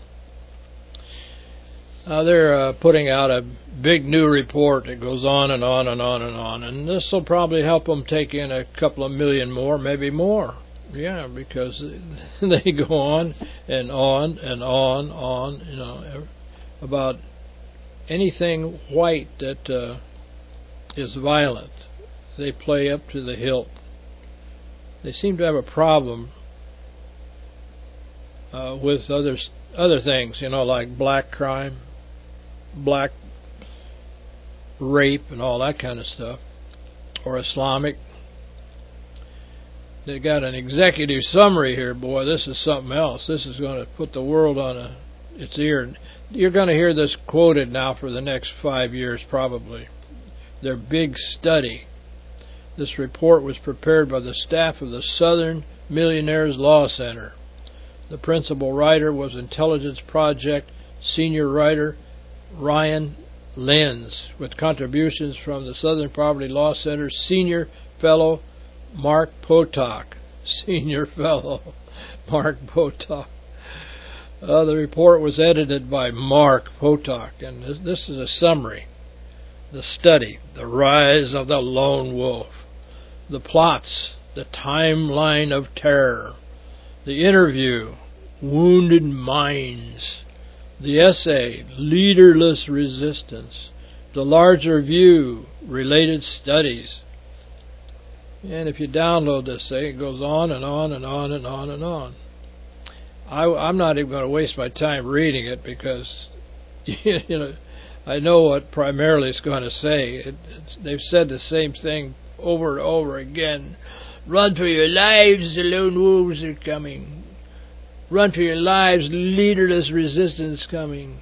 Uh, they're uh, putting out a big new report that goes on and on and on and on, and this will probably help them take in a couple of million more, maybe more. Yeah, because they go on and on and on, on, you know, about anything white that uh, is violent. They play up to the hilt. They seem to have a problem uh, with other other things, you know, like black crime, black rape, and all that kind of stuff, or Islamic. They got an executive summary here, boy. This is something else. This is going to put the world on a, its ear. You're going to hear this quoted now for the next five years, probably. Their big study. This report was prepared by the staff of the Southern Millionaires Law Center. The principal writer was Intelligence Project senior writer Ryan Lenz, with contributions from the Southern Poverty Law Center senior fellow Mark Potok. Senior fellow Mark Potok. Uh, the report was edited by Mark Potok, and this, this is a summary. The study, the rise of the lone wolf, the plots, the timeline of terror, the interview, wounded minds, the essay, leaderless resistance, the larger view, related studies. And if you download this thing, it goes on and on and on and on and on. I, I'm not even going to waste my time reading it because, you know, I know what primarily it's going to say. It, it's, they've said the same thing over and over again. Run for your lives, the lone wolves are coming. Run for your lives, leaderless resistance coming.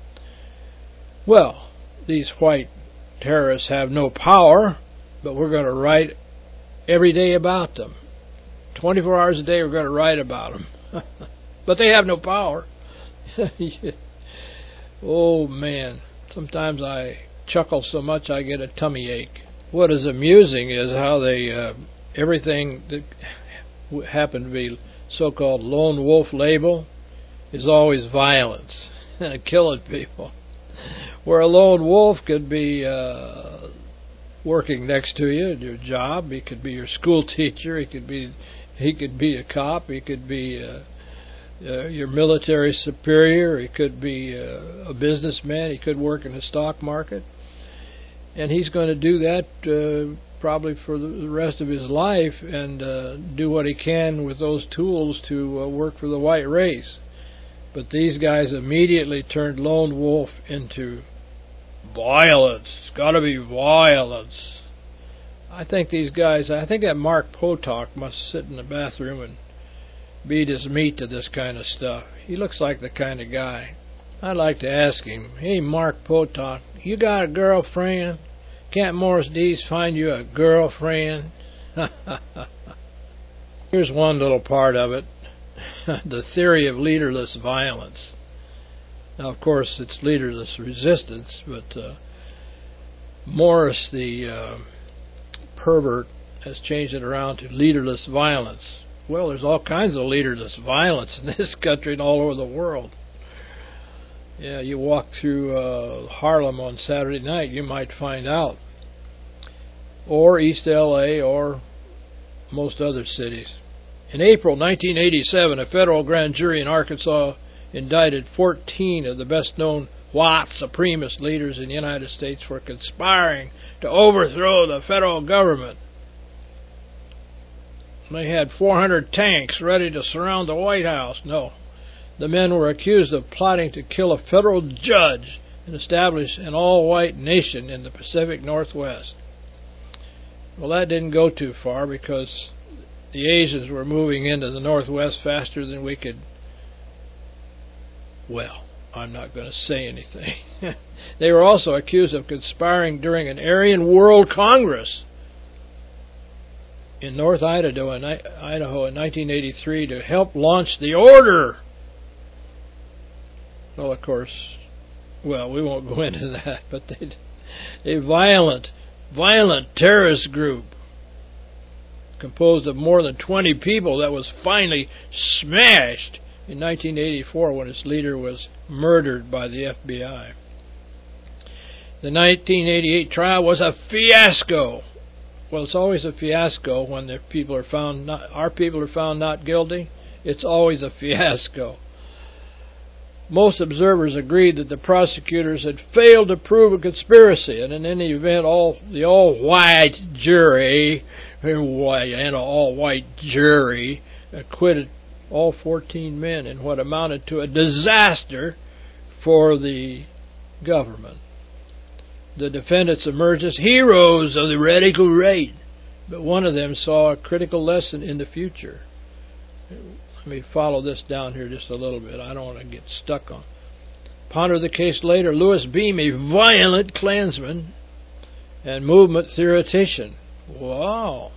Well, these white terrorists have no power, but we're going to write every day about them. twenty-four hours a day we're going to write about them. But they have no power. Oh, man. Sometimes I chuckle so much I get a tummy ache. What is amusing is how they, uh, everything that happened to be so-called lone wolf label is always violence, killing people. Where a lone wolf could be uh, working next to you at your job. He could be your school teacher. He could be, he could be a cop. He could be uh, uh, your military superior. He could be uh, a businessman. He could work in the stock market. And he's going to do that uh, probably for the rest of his life and uh, do what he can with those tools to uh, work for the white race. But these guys immediately turned lone wolf into violence. It's got to be violence. I think these guys, I think that Mark Potok must sit in the bathroom and beat his meat to this kind of stuff. He looks like the kind of guy. I'd like to ask him, hey, Mark Potok, you got a girlfriend? Can't Morris Dees find you a girlfriend? Here's one little part of it. The theory of leaderless violence. Now, of course, it's leaderless resistance, but uh, Morris, the uh, pervert, has changed it around to leaderless violence. Well, there's all kinds of leaderless violence in this country and all over the world. Yeah, you walk through uh, Harlem on Saturday night, you might find out. Or East L A or most other cities. In April nineteen eighty-seven, a federal grand jury in Arkansas indicted fourteen of the best-known white supremacist leaders in the United States for conspiring to overthrow the federal government. They had four hundred tanks ready to surround the White House. No, the men were accused of plotting to kill a federal judge and establish an all-white nation in the Pacific Northwest. Well, that didn't go too far because the Asians were moving into the Northwest faster than we could. Well, I'm not going to say anything. They were also accused of conspiring during an Aryan World Congress in North Idaho in, Idaho in nineteen eighty-three to help launch the order. Well, of course, well, we won't go into that, but they, a violent, violent terrorist group composed of more than twenty people that was finally smashed in nineteen eighty-four when its leader was murdered by the F B I. The nineteen eighty-eight trial was a fiasco. Well, it's always a fiasco when the people are found not, our people are found not guilty. It's always a fiasco. Most observers agreed that the prosecutors had failed to prove a conspiracy, and in any event, all the all-white jury and all-white jury acquitted all fourteen men in what amounted to a disaster for the government. The defendants emerged as heroes of the radical right, but one of them saw a critical lesson in the future. Let me follow this down here just a little bit. I don't want to get stuck on. Ponder the case later. Louis Beam, a violent Klansman and movement theoretician. Wow.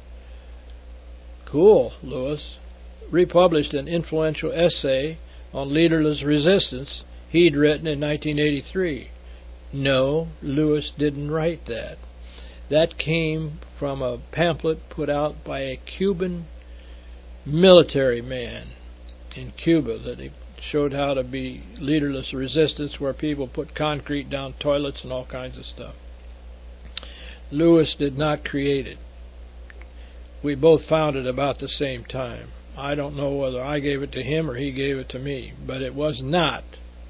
Cool, Louis. Republished an influential essay on leaderless resistance he'd written in nineteen eighty-three. No, Louis didn't write that. That came from a pamphlet put out by a Cuban military man in Cuba that it showed how to be leaderless resistance, where people put concrete down toilets and all kinds of stuff. Louis did not create it. We both found it about the same time. I don't know whether I gave it to him or he gave it to me, but it was not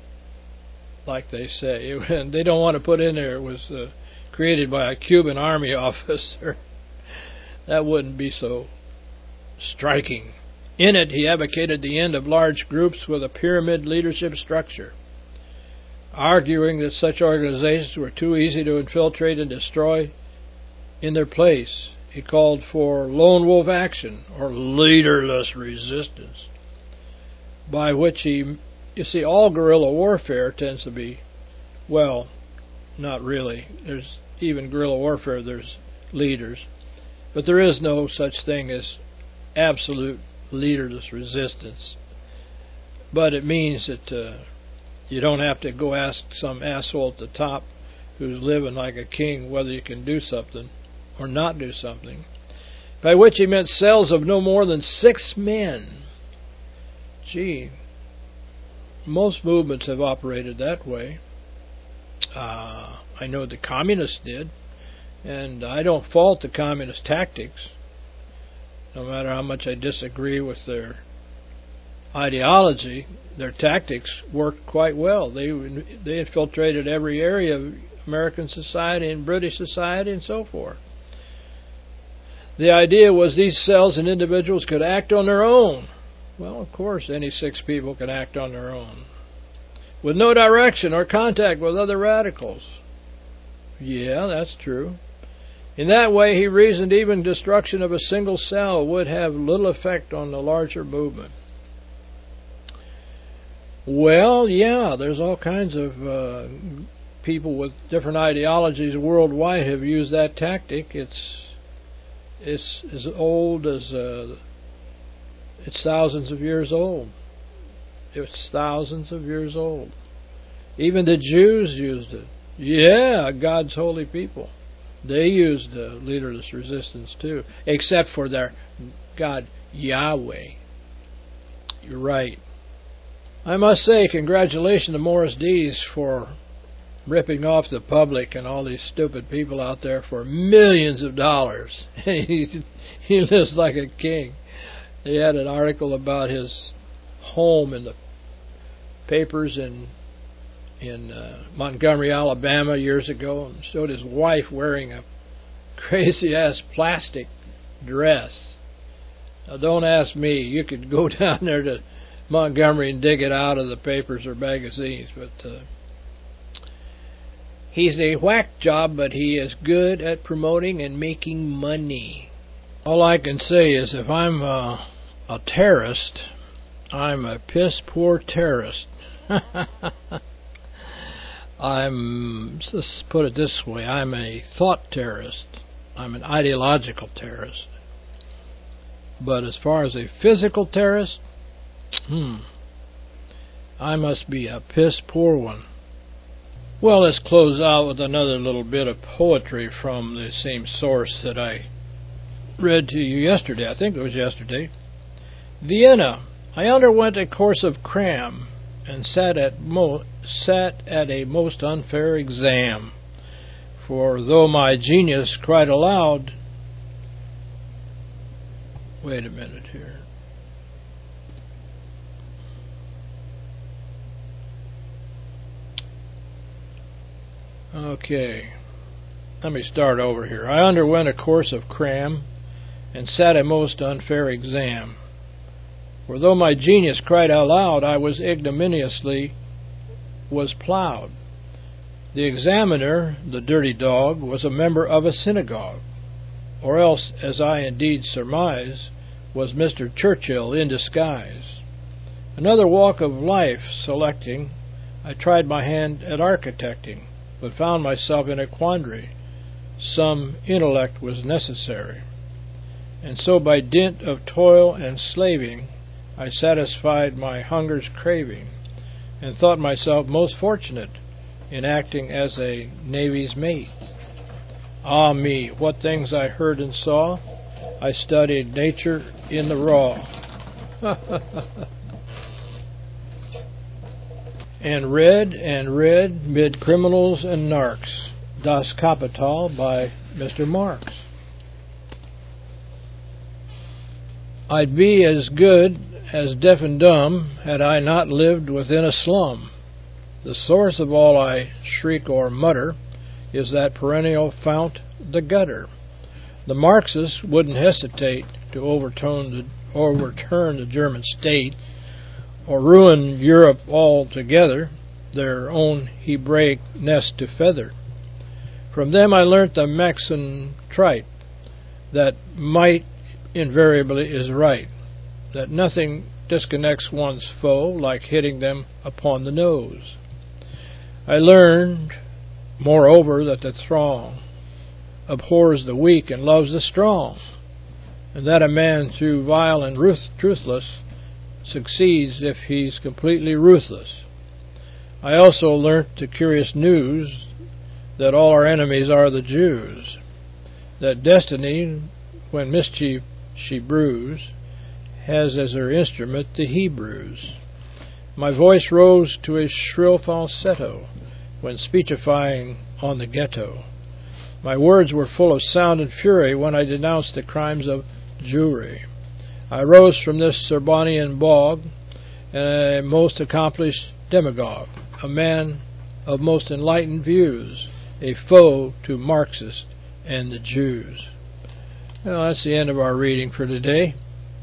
like they say. It, they don't want to put in there it was uh, created by a Cuban army officer. That wouldn't be so striking. In it, he advocated the end of large groups with a pyramid leadership structure, arguing that such organizations were too easy to infiltrate and destroy in their place. He called for lone wolf action, or leaderless resistance, by which he, you see, all guerrilla warfare tends to be, well, not really. There's even guerrilla warfare, there's leaders, but there is no such thing as absolute leaderless resistance. But it means that uh, you don't have to go ask some asshole at the top who's living like a king whether you can do something or not do something. By which he meant cells of no more than six men. Gee, most movements have operated that way. Uh, I know the communists did, and I don't fault the communist tactics. No matter how much I disagree with their ideology, their tactics worked quite well. They they infiltrated every area of American society and British society and so forth. The idea was these cells and individuals could act on their own. Well, of course, any six people can act on their own, with no direction or contact with other radicals. Yeah, that's true. In that way, he reasoned, even destruction of a single cell would have little effect on the larger movement. Well, yeah, there's all kinds of uh, people with different ideologies worldwide have used that tactic. It's it's as old as uh, it's thousands of years old. It's thousands of years old. Even the Jews used it. Yeah, God's holy people. They used uh, leaderless resistance too, except for their God Yahweh. You're right. I must say, congratulations to Morris Dees for ripping off the public and all these stupid people out there for millions of dollars. he, he lives like a king. They had an article about his home in the papers in in uh, Montgomery, Alabama years ago, and showed his wife wearing a crazy-ass plastic dress. Now, don't ask me. You could go down there to Montgomery and dig it out of the papers or magazines, but uh, he's a whack job, but he is good at promoting and making money. All I can say is if I'm uh, a terrorist, I'm a piss-poor terrorist. I'm, let's put it this way, I'm a thought terrorist. I'm an ideological terrorist. But as far as a physical terrorist, hmm, I must be a piss poor one. Well, let's close out with another little bit of poetry from the same source that I read to you yesterday. I think it was yesterday. Vienna. I underwent a course of cram and sat at mo- sat at a most unfair exam. For though my genius cried aloud... Wait a minute here. Okay. Let me start over here. I underwent a course of cram and sat a most unfair exam. For though my genius cried out loud, I was ignominiously was plowed. The examiner, the dirty dog, was a member of a synagogue, or else, as I indeed surmise, was Mister Churchill in disguise. Another walk of life selecting, I tried my hand at architecting, but found myself in a quandary. Some intellect was necessary. And so by dint of toil and slaving, I satisfied my hunger's craving, and thought myself most fortunate in acting as a navy's mate. Ah me, what things I heard and saw! I studied nature in the raw. And read and read mid criminals and narcs, Das Kapital by Mister Marx. I'd be as good as deaf and dumb had I not lived within a slum. The source of all I shriek or mutter is that perennial fount, the gutter. The Marxists wouldn't hesitate to overturn the, overturn the German state or ruin Europe altogether, their own Hebraic nest to feather. From them I learnt the maxim trite, that might invariably is right, that nothing disconnects one's foe like hitting them upon the nose. I learned, moreover, that the throng abhors the weak and loves the strong, and that a man too vile and ruth- truthless succeeds if he's completely ruthless. I also learnt the curious news that all our enemies are the Jews, that destiny, when mischief she brews, has as her instrument the Hebrews. My voice rose to a shrill falsetto when speechifying on the ghetto. My words were full of sound and fury when I denounced the crimes of Jewry. I rose from this Serbonian bog a most accomplished demagogue, a man of most enlightened views, a foe to Marxists and the Jews. Well, that's the end of our reading for today.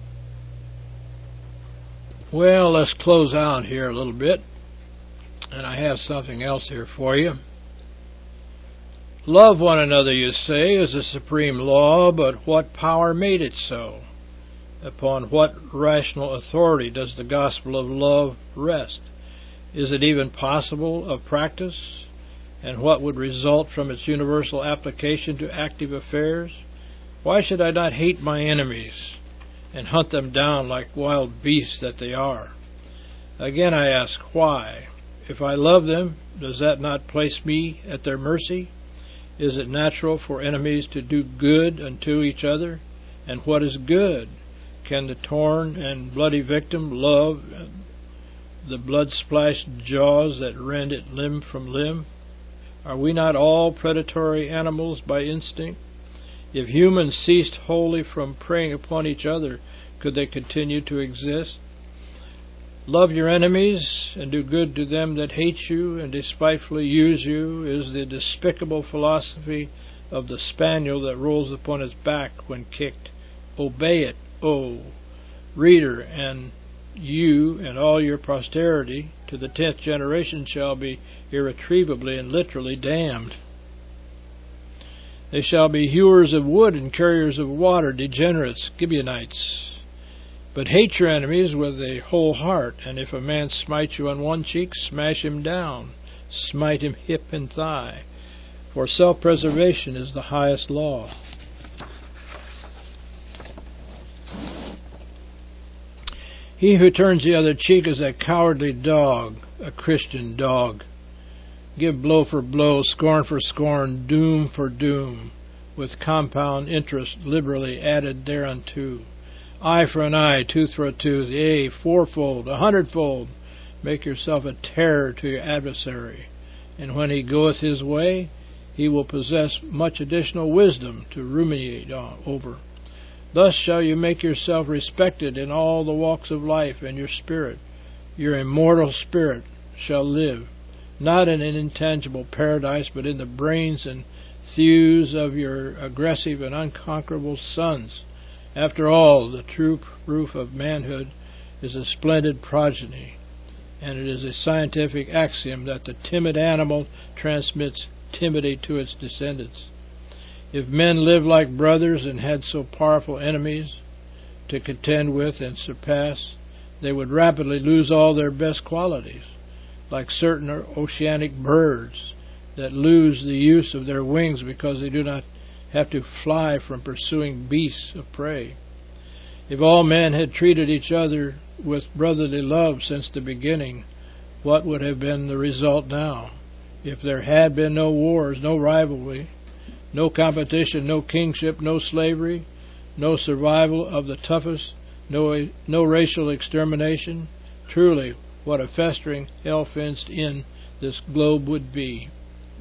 Well, let's close out here a little bit. And I have something else here for you. Love one another, you say, is the supreme law, but what power made it so? Upon what rational authority does the gospel of love rest? Is it even possible of practice? And what would result from its universal application to active affairs? Why should I not hate my enemies and hunt them down like wild beasts that they are? Again I ask, why? If I love them, does that not place me at their mercy? Is it natural for enemies to do good unto each other? And what is good? Can the torn and bloody victim love the blood-splashed jaws that rend it limb from limb? Are we not all predatory animals by instinct? If humans ceased wholly from preying upon each other, could they continue to exist? Love your enemies and do good to them that hate you and despitefully use you is the despicable philosophy of the spaniel that rolls upon its back when kicked. Obey it, O reader, and you and all your posterity to the tenth generation shall be irretrievably and literally damned. They shall be hewers of wood and carriers of water, degenerates, Gibeonites. But hate your enemies with a whole heart, and if a man smite you on one cheek, smash him down, smite him hip and thigh. For self-preservation is the highest law. He who turns the other cheek is a cowardly dog, a Christian dog. Give blow for blow, scorn for scorn, doom for doom, with compound interest liberally added thereunto. Eye for an eye, tooth for a tooth, yea, fourfold, a hundredfold. Make yourself a terror to your adversary, and when he goeth his way, he will possess much additional wisdom to ruminate on, over. Thus shall you make yourself respected in all the walks of life, and your spirit, your immortal spirit, shall live, not in an intangible paradise, but in the brains and thews of your aggressive and unconquerable sons. After all, the true proof of manhood is a splendid progeny, and it is a scientific axiom that the timid animal transmits timidity to its descendants. If men lived like brothers and had so powerful enemies to contend with and surpass, they would rapidly lose all their best qualities, like certain oceanic birds that lose the use of their wings because they do not have to fly from pursuing beasts of prey. If all men had treated each other with brotherly love since the beginning, what would have been the result now? If there had been no wars, no rivalry, no competition, no kingship, no slavery, no survival of the toughest, no no racial extermination, truly what a festering, hell-fenced-in this globe would be.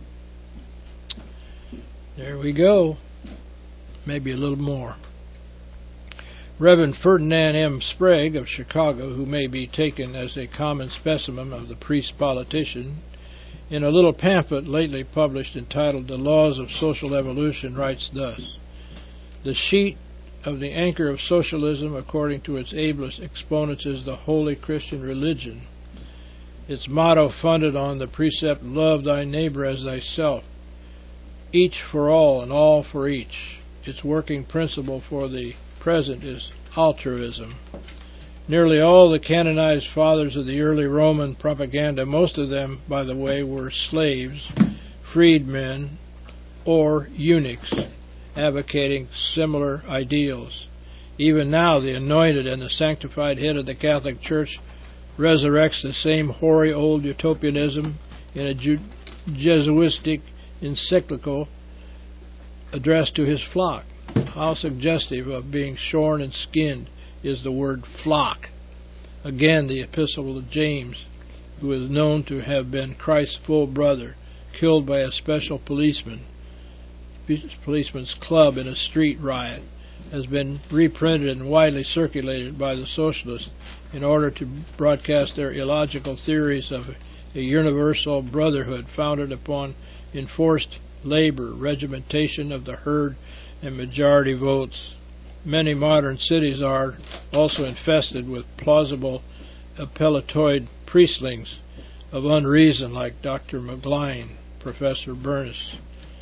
There we go. Maybe a little more. Reverend Ferdinand M. Sprague of Chicago, who may be taken as a common specimen of the priest-politician, in a little pamphlet lately published entitled The Laws of Social Evolution, writes thus: The sheet of the anchor of socialism, according to its ablest exponents, is the holy Christian religion. Its motto, funded on the precept, love thy neighbor as thyself, each for all and all for each. Its working principle for the present is altruism. Nearly all the canonized fathers of the early Roman propaganda, most of them, by the way, were slaves, freedmen, or eunuchs, advocating similar ideals. Even now, the anointed and the sanctified head of the Catholic Church resurrects the same hoary old utopianism in a Jesuitic encyclical addressed to his flock. How suggestive of being shorn and skinned is the word flock. Again, the epistle of James, who is known to have been Christ's full brother, killed by a special policeman, policeman's club in a street riot, has been reprinted and widely circulated by the socialists in order to broadcast their illogical theories of a universal brotherhood founded upon enforced labor, regimentation of the herd, and majority votes. Many modern cities are also infested with plausible appellatoid priestlings of unreason like Doctor McGline, Professor Burness,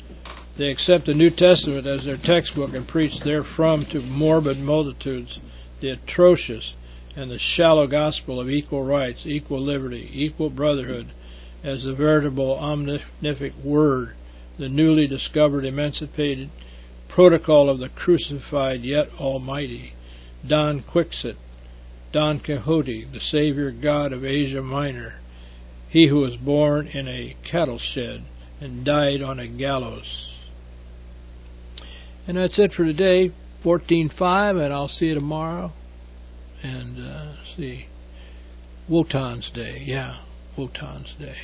They accept the New Testament as their textbook and preach therefrom to morbid multitudes the atrocious and the shallow gospel of equal rights, equal liberty, equal brotherhood as the veritable omnific word, the newly discovered emancipated protocol of the crucified yet almighty, Don Quixote, Don Quixote, the Savior God of Asia Minor, he who was born in a cattle shed and died on a gallows. And that's it for today, fourteen five, and I'll see you tomorrow. And, uh, see, Wotan's Day, yeah, Wotan's Day.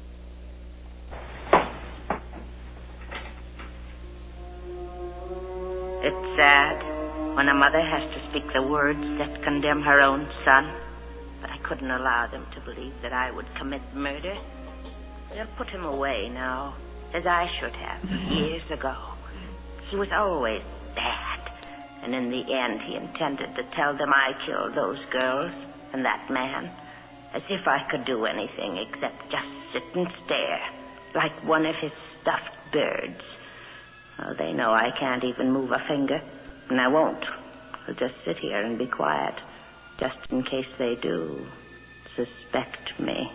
It's sad when a mother has to speak the words that condemn her own son, but I couldn't allow them to believe that I would commit murder. They'll put him away now, as I should have years ago. He was always bad, and in the end he intended to tell them I killed those girls and that man, as if I could do anything except just sit and stare, like one of his stuffed birds. Oh, they know I can't even move a finger, and I won't. I'll just sit here and be quiet, just in case they do suspect me.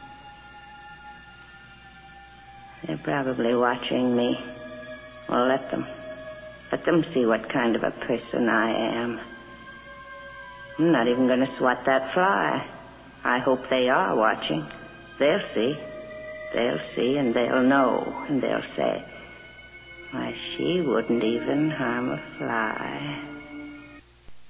They're probably watching me. Well, let them. Let them see what kind of a person I am. I'm not even going to swat that fly. I hope they are watching. They'll see. They'll see, and they'll know, and they'll say, why, she wouldn't even harm a fly.